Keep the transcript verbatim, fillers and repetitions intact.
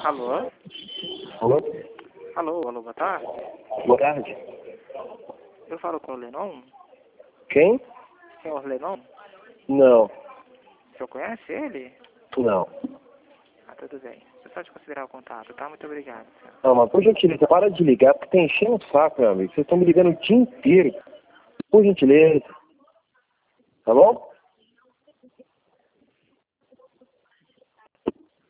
Alô? Alô? Alô, alô, boa tarde. Boa tarde. Eu falo com o Lenon? Quem? Senhor Lenon? Não. O senhor conhece ele? Não. Ah, tudo bem. Eu só te considerar o contato, tá? Muito obrigado, senhor. Não, mas por gentileza, para de ligar, porque tá enchendo o saco, meu amigo. Vocês estão me ligando o dia inteiro. Por gentileza. Tá bom?